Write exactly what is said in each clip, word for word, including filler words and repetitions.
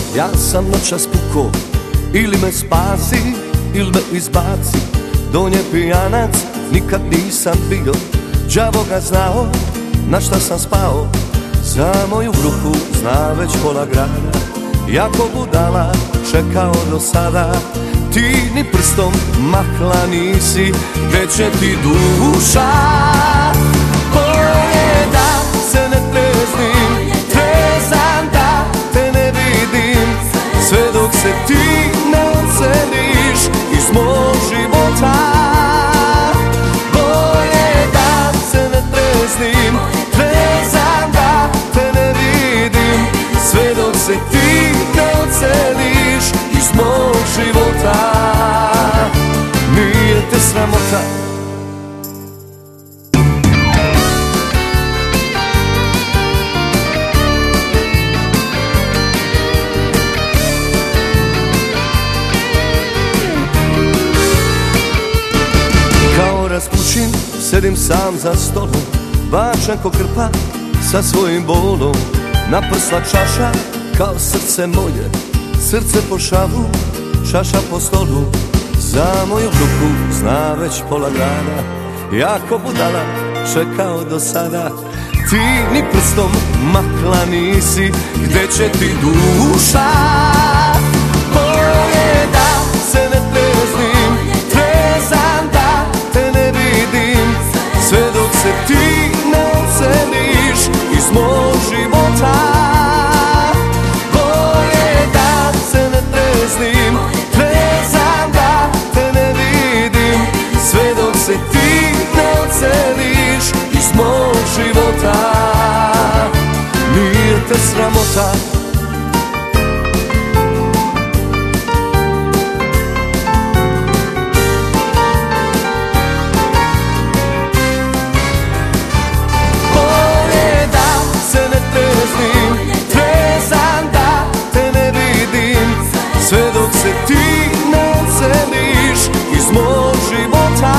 Ja sam noćas puko, ili me spasi, ili me izbaci. Donje pijanac, nikad nisam bio, đavo ga znao, na šta sam spao. Za moju grupu zna već pola grada, jako budala čekao do sada. Ti ni prstom makla nisi, gde će ti duša? Bolje da se ne treznim, trezan da te ne vidim, sve dok se ti ne odseliš iz mog života. Bolje da se ne treznim, trezan da te ne vidim, sve dok se ti ne odseliš iz mog života. Nije te sramota. Kao Raspućin sedim sam za stolom, bačan ko krpa sa svojim bolom. Naprsla čaša kao srce moje, srce po šavu, čaša po stolu. Za moju grupu zna već pola grada, jako budala čekao do sada. Ti ni prstom makla nisi, gde će ti duša? Bolje da se ne treznim, trezan da te ne vidim, sve dok se ti ne odseliš iz mog života. Bolje da se ne treznim, trezan da te ne vidim, sve dok se ti ne odseliš iz mog života. Nije te sramota. Bolje da se ne treznim, trezan da te ne vidim, sve dok se ti ne odseliš iz mog života.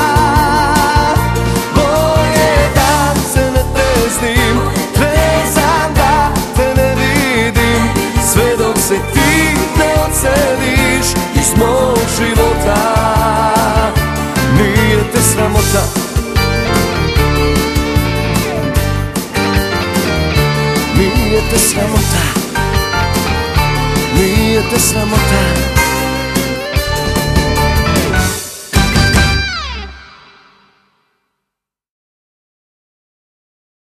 Bolje da se ne treznim, trezan da te ne vidim, sve dok se ti ne odseliš iz mog života. Nije te sramota. Nije te sramota. Nije te sramota.